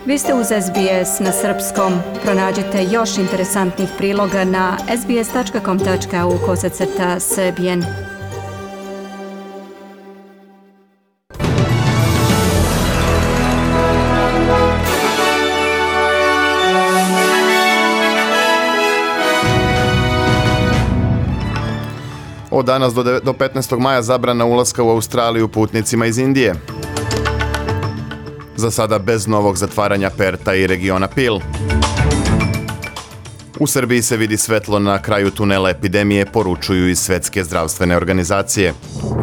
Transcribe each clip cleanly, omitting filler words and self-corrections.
Vi ste uz SBS na srpskom. Pronađite još interesantnih priloga na sbs.com.au/srbijen. Od danas do 15. maja zabrana ulaska u Australiju putnicima iz Indije. Za sada bez novog zatvaranja Perta i regiona Peel. U Srbiji se vidi svetlo na kraju tunela epidemije, poručuju iz Svetske zdravstvene organizacije.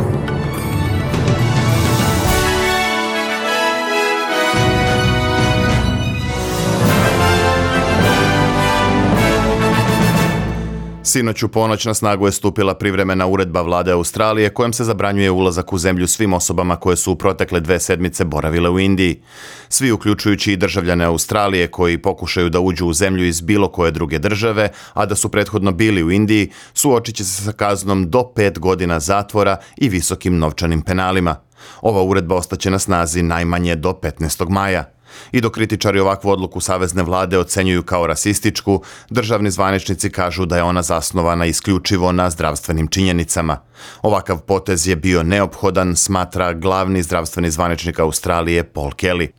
Sinoć u ponoć na snagu je stupila privremena uredba vlade Australije kojom se zabranjuje ulazak u zemlju svim osobama koje su u protekle 2 sedmice boravile u Indiji. Svi, uključujući i državljane Australije koji pokušaju da uđu u zemlju iz bilo koje druge države, a da su prethodno bili u Indiji, suočit će se sa kaznom do 5 godina zatvora i visokim novčanim penalima. Ova uredba ostaće na snazi najmanje do 15. maja. I dok kritičari ovakvu odluku savezne vlade ocenjuju kao rasističku, državni zvaničnici kažu da je ona zasnovana isključivo na zdravstvenim činjenicama. Ovakav potez je bio neophodan, smatra glavni zdravstveni zvaničnik Australije Paul Kelly.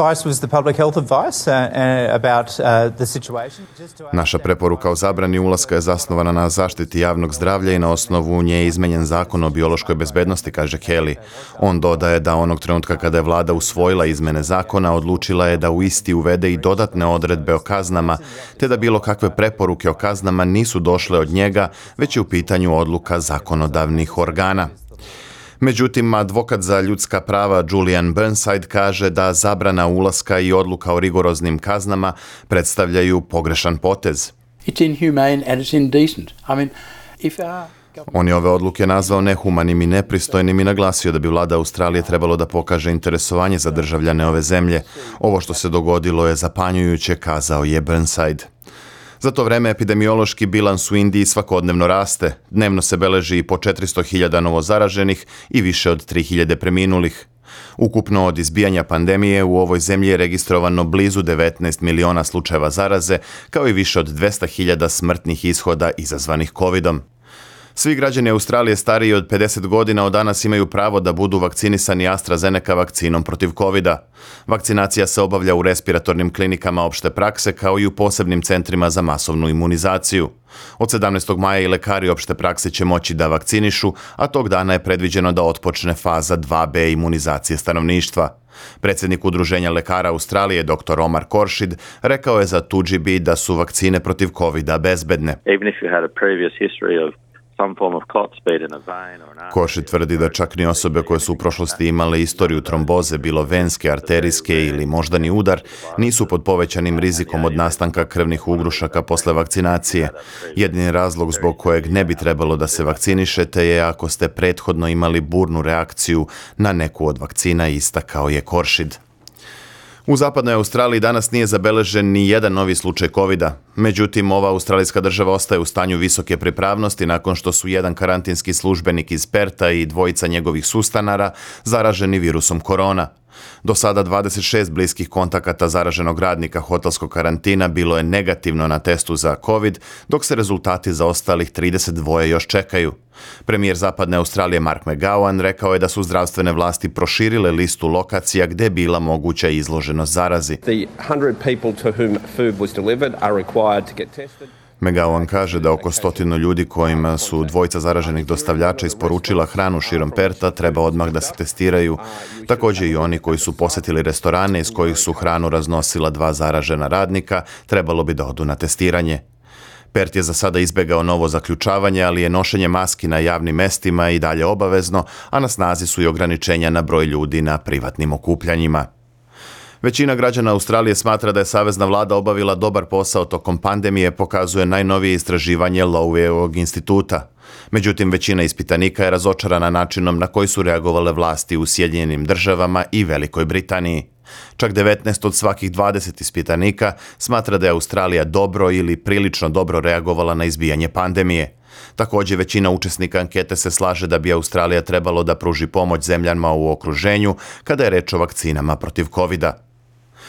Naša preporuka o zabrani ulaska je zasnovana na zaštiti javnog zdravlja i na osnovu nje je izmenjen zakon o biološkoj bezbednosti, kaže Kelly. On dodaje da onog trenutka kada je vlada usvojila izmene zakona, odlučila je da u isti uvede i dodatne odredbe o kaznama, te da bilo kakve preporuke o kaznama nisu došle od njega, već je u pitanju odluka zakonodavnih organa. Međutim, advokat za ljudska prava Julian Burnside kaže da zabrana ulaska i odluka o rigoroznim kaznama predstavljaju pogrešan potez. It's inhumane and it's indecent. On je ove odluke nazvao nehumanim i nepristojnim i naglasio da bi vlada Australije trebalo da pokaže interesovanje za državljane ove zemlje. Ovo što se dogodilo je zapanjujuće, kazao je Burnside. Za to vreme epidemiološki bilans u Indiji svakodnevno raste. Dnevno se beleži i po 400.000 novozaraženih i više od 3.000 preminulih. Ukupno od izbijanja pandemije u ovoj zemlji je registrovano blizu 19 miliona slučajeva zaraze, kao i više od 200.000 smrtnih ishoda izazvanih covidom. Svi građani Australije stariji od 50 godina od danas imaju pravo da budu vakcinisani AstraZeneca vakcinom protiv covida. Vakcinacija se obavlja u respiratornim klinikama opšte prakse kao i u posebnim centrima za masovnu imunizaciju. Od 17. maja i lekari opšte prakse će moći da vakcinišu, a tog dana je predviđeno da otpočne faza 2B imunizacije stanovništva. Predsjednik Udruženja lekara Australije, dr. Omar Khorshid, rekao je za 2GB da su vakcine protiv covida bezbedne. Khorshid tvrdi da čak ni osobe koje su u prošlosti imale istoriju tromboze, bilo venske, arterijske ili moždani udar, nisu pod povećanim rizikom od nastanka krvnih ugrušaka posle vakcinacije. Jedini razlog zbog kojeg ne bi trebalo da se vakcinišete je ako ste prethodno imali burnu reakciju na neku od vakcina, istakao je Khorshid. U zapadnoj Australiji danas nije zabeležen ni jedan novi slučaj covida. Međutim, ova australijska država ostaje u stanju visoke pripravnosti nakon što su jedan karantinski službenik iz Perta i 2 njegovih sustanara zaraženi virusom korona. Do sada 26 bliskih kontakata zaraženog radnika hotelskog karantina bilo je negativno na testu za COVID, dok se rezultati za ostalih 32 još čekaju. Premijer Zapadne Australije Mark McGowan rekao je da su zdravstvene vlasti proširile listu lokacija gdje je bila moguća izloženost zarazi. McGowan kaže da oko 100 ljudi kojima su 2 zaraženih dostavljača isporučila hranu širom Perta treba odmah da se testiraju. Također i oni koji su posjetili restorane iz kojih su hranu raznosila 2 zaražena radnika trebalo bi da odu na testiranje. Pert je za sada izbegao novo zaključavanje, ali je nošenje maski na javnim mestima i dalje obavezno, a na snazi su i ograničenja na broj ljudi na privatnim okupljanjima. Većina građana Australije smatra da je savezna vlada obavila dobar posao tokom pandemije, pokazuje najnovije istraživanje Loweyevog instituta. Međutim, većina ispitanika je razočarana načinom na koji su reagovale vlasti u Sjedinjenim Državama i Velikoj Britaniji. Čak 19 od svakih 20 ispitanika smatra da je Australija dobro ili prilično dobro reagovala na izbijanje pandemije. Također, većina učesnika ankete se slaže da bi Australija trebalo da pruži pomoć zemljama u okruženju kada je reč o vakcinama protiv covida.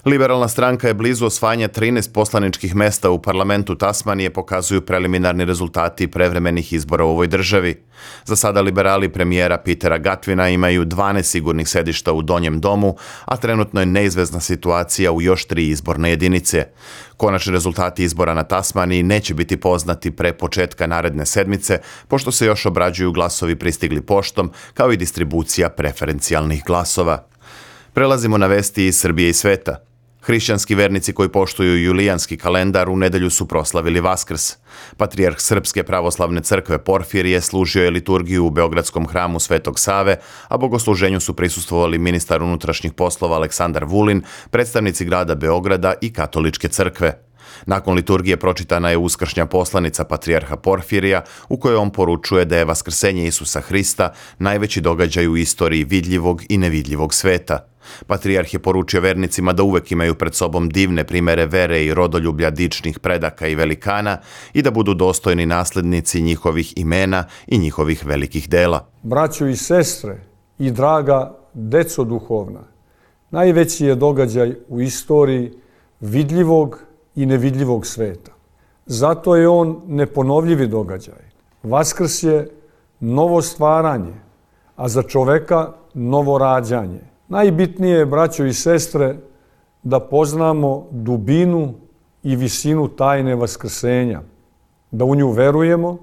Liberalna stranka je blizu osvajanja 13 poslaničkih mesta u parlamentu Tasmanije, pokazuju preliminarni rezultati prevremenih izbora u ovoj državi. Za sada liberali premijera Petera Gatvina imaju 12 sigurnih sedišta u Donjem domu, a trenutno je neizvesna situacija u još 3 izborne jedinice. Konačni rezultati izbora na Tasmaniji neće biti poznati pre početka naredne sedmice, pošto se još obrađuju glasovi pristigli poštom, kao i distribucija preferencijalnih glasova. Prelazimo na vesti iz Srbije i sveta. Hrišćanski vernici koji poštuju julijanski kalendar u nedelju su proslavili Vaskrs. Patrijarh Srpske pravoslavne crkve Porfirije služio je liturgiju u Beogradskom hramu Svetog Save, a bogosluženju su prisustvovali ministar unutrašnjih poslova Aleksandar Vulin, predstavnici grada Beograda i katoličke crkve. Nakon liturgije pročitana je uskršnja poslanica patrijarha Porfirija, u kojoj on poručuje da je vaskrsenje Isusa Hrista najveći događaj u istoriji vidljivog i nevidljivog sveta. Patrijarh je poručio vernicima da uvek imaju pred sobom divne primere vere i rodoljublja dičnih predaka i velikana i da budu dostojni naslednici njihovih imena i njihovih velikih dela. Braćo i sestre i draga deco duhovna, najveći je događaj u istoriji vidljivog i nevidljivog sveta. Zato je on neponovljivi događaj. Vaskrs je novo stvaranje, a za čoveka novo rađanje. Najbitnije je, braćo i sestre, da poznamo dubinu i visinu tajne vaskrsenja, da u nju verujemo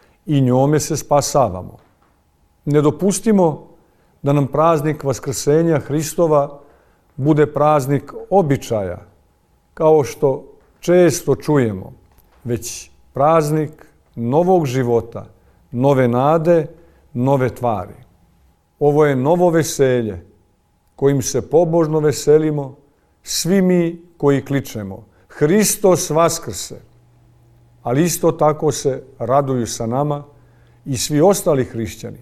i njome se spasavamo. Ne dopustimo da nam praznik vaskrsenja Hristova bude praznik običaja, kao što često čujemo, već praznik novog života, nove nade, nove tvari. Ovo je novo veselje kojim se pobožno veselimo svi mi koji kličemo Hristos vaskrse, ali isto tako se raduju sa nama i svi ostali hrišćani.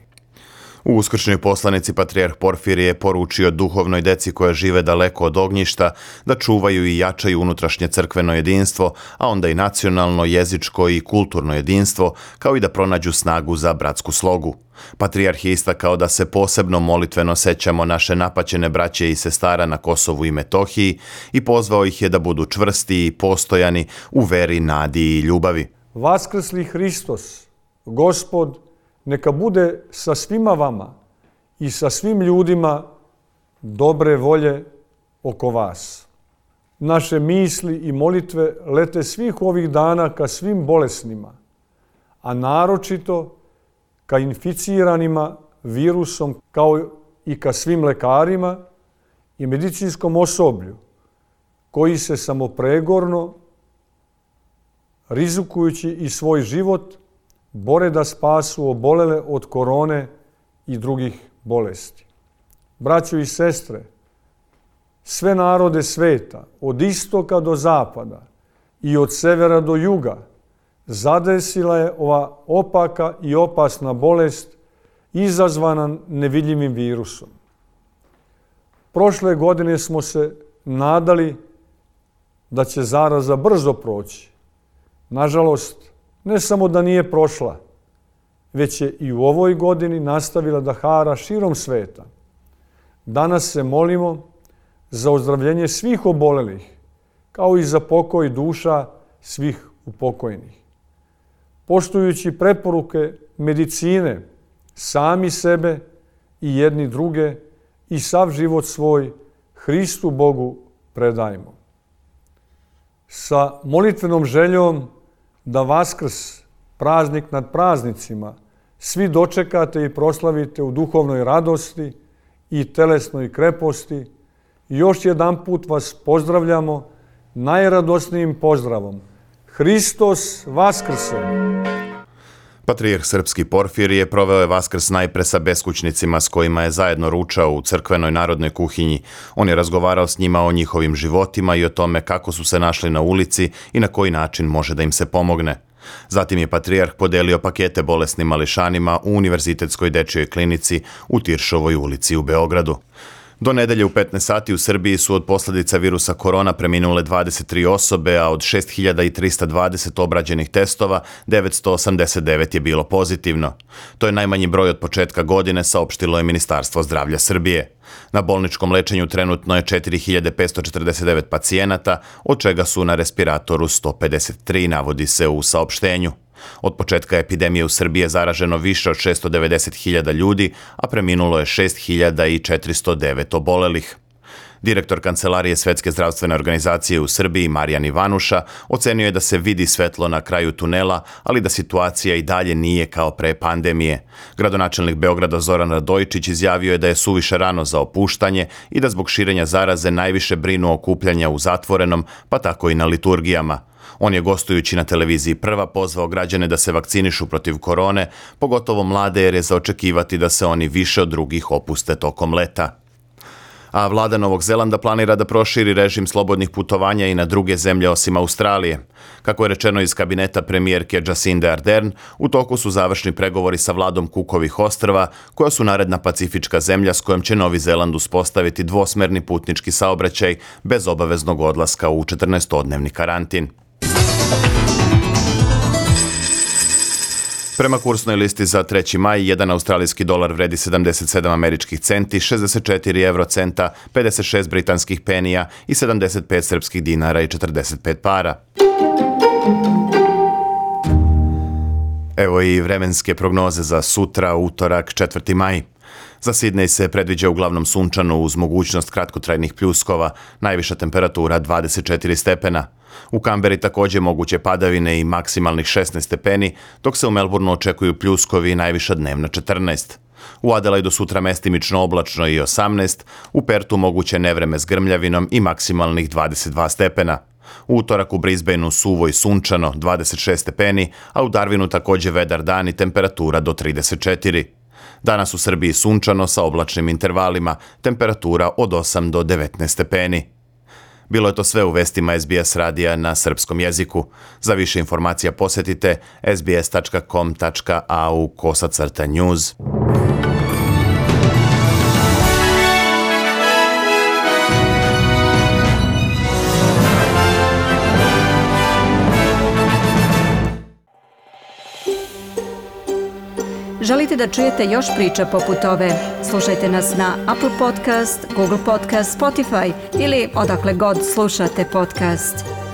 U uskršnjoj poslanici patrijarh Porfirije je poručio duhovnoj deci koja žive daleko od ognjišta da čuvaju i jačaju unutrašnje crkveno jedinstvo, a onda i nacionalno, jezičko i kulturno jedinstvo, kao i da pronađu snagu za bratsku slogu. Patrijarh je istakao da se posebno molitveno sećamo naše napaćene braće i sestara na Kosovu i Metohiji i pozvao ih je da budu čvrsti i postojani u veri, nadi i ljubavi. Vaskrsli Hristos, Gospod, neka bude sa svima vama i sa svim ljudima dobre volje oko vas. Naše misli i molitve lete svih ovih dana ka svim bolesnima, a naročito ka inficiranima virusom, kao i ka svim lekarima i medicinskom osoblju, koji se samopregorno, rizikujući i svoj život, bore da spasu obolele od korone i drugih bolesti. Braćo i sestre, sve narode sveta, od istoka do zapada i od severa do juga, zadesila je ova opaka i opasna bolest izazvana nevidljivim virusom. Prošle godine smo se nadali da će zaraza brzo proći. Nažalost, ne samo da nije prošla, već je i u ovoj godini nastavila da hara širom sveta. Danas se molimo za ozdravljenje svih obolelih, kao i za pokoj duša svih upokojnih. Poštujući preporuke medicine, sami sebe i jedni druge i sav život svoj Hristu Bogu predajmo. Sa molitvenom željom da Vaskrs, praznik nad praznicima, svi dočekate i proslavite u duhovnoj radosti i telesnoj kreposti, još jedanput vas pozdravljamo najradosnijim pozdravom. Hristos vaskrse! Patrijarh Srpski Porfirije proveo je Vaskrs najpre sa beskućnicima s kojima je zajedno ručao u crkvenoj narodnoj kuhinji. On je razgovarao s njima o njihovim životima i o tome kako su se našli na ulici i na koji način može da im se pomogne. Zatim je patrijarh podelio pakete bolesnim mališanima u Univerzitetskoj dečjoj klinici u Tiršovoj ulici u Beogradu. Do nedelje u 15 sati u Srbiji su od posljedica virusa korona preminule 23 osobe, a od 6320 obrađenih testova, 989 je bilo pozitivno. To je najmanji broj od početka godine, saopštilo je Ministarstvo zdravlja Srbije. Na bolničkom lečenju trenutno je 4549 pacijenata, od čega su na respiratoru 153, navodi se u saopštenju. Od početka epidemije u Srbiji je zaraženo više od 690.000 ljudi, a preminulo je 6.409 obolelih. Direktor Kancelarije Svetske zdravstvene organizacije u Srbiji, Marijan Ivanuša, ocenio je da se vidi svetlo na kraju tunela, ali da situacija i dalje nije kao pre pandemije. Gradonačelnik Beograda Zoran Radojičić izjavio je da je suviše rano za opuštanje i da zbog širenja zaraze najviše brinu okupljanja u zatvorenom, pa tako i na liturgijama. On je gostujući na televiziji Prva pozvao građane da se vakcinišu protiv korone, pogotovo mlade, jer je za očekivati da se oni više od drugih opuste tokom leta. A vlada Novog Zelanda planira da proširi režim slobodnih putovanja i na druge zemlje osim Australije. Kako je rečeno iz kabineta premijerke Jacinde Ardern, u toku su završni pregovori sa vladom Cookovih ostrva, koja su naredna pacifička zemlja s kojom će Novi Zeland uspostaviti dvosmerni putnički saobraćaj bez obaveznog odlaska u 14-dnevni karantin. Prema kursnoj listi za 3. maj, jedan australijski dolar vredi 77 američkih centi, 64 eurocenta, 56 britanskih penija i 75 srpskih dinara i 45 para. Evo i vremenske prognoze za sutra, utorak, 4. maj. Za Sidney se predviđa uglavnom sunčano uz mogućnost kratkotrajnih pljuskova, najviša temperatura 24 stepena. U Kamberi također moguće padavine i maksimalnih 16 stepeni, dok se u Melbourneu očekuju pljuskovi i najviša dnevna 14. U Adelaidu sutra mestimično oblačno i 18, u Pertu moguće nevreme s grmljavinom i maksimalnih 22 stepena. U utorak u Brisbaneu suvo i sunčano 26 stepeni, a u Darwinu također vedar dan i temperatura do 34. Danas u Srbiji sunčano sa oblačnim intervalima, temperatura od 8 do 19 stepeni. Bilo je to sve u vestima SBS radija na srpskom jeziku. Za više informacija posjetite sbs.com.au/news. Želite da čujete još priča poput ove? Slušajte nas na Apple Podcast, Google Podcast, Spotify ili odakle god slušate podcast.